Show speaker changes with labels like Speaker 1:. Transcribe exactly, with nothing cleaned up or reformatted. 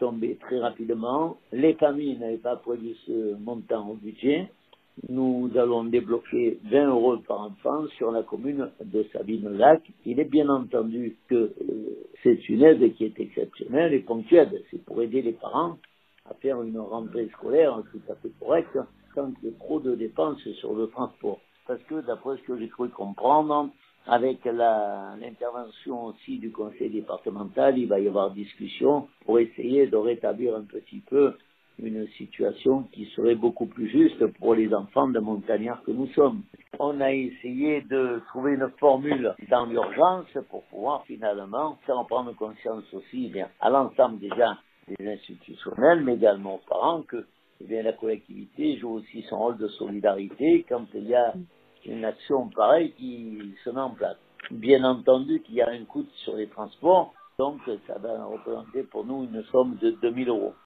Speaker 1: tombé très rapidement. Les familles n'avaient pas prévu ce montant au budget. Nous allons débloquer vingt euros par enfant sur la commune de Sabine-Lac. Il est bien entendu que euh, c'est une aide qui est exceptionnelle et ponctuelle. C'est pour aider les parents à faire une rentrée scolaire tout à fait correcte sans qu'il y ait trop de dépenses sur le transport. Parce que d'après ce que j'ai cru comprendre, avec la, l'intervention aussi du conseil départemental, il va y avoir discussion pour essayer de rétablir un petit peu une situation qui serait beaucoup plus juste pour les enfants de montagnards que nous sommes. On a essayé de trouver une formule dans l'urgence pour pouvoir finalement faire prendre conscience aussi bien à l'ensemble déjà des institutionnels, mais également aux parents que eh bien, la collectivité joue aussi son rôle de solidarité quand il y a une action pareille qui se met en place. Bien entendu qu'il y a un coût sur les transports, donc ça va représenter pour nous une somme de deux mille euros.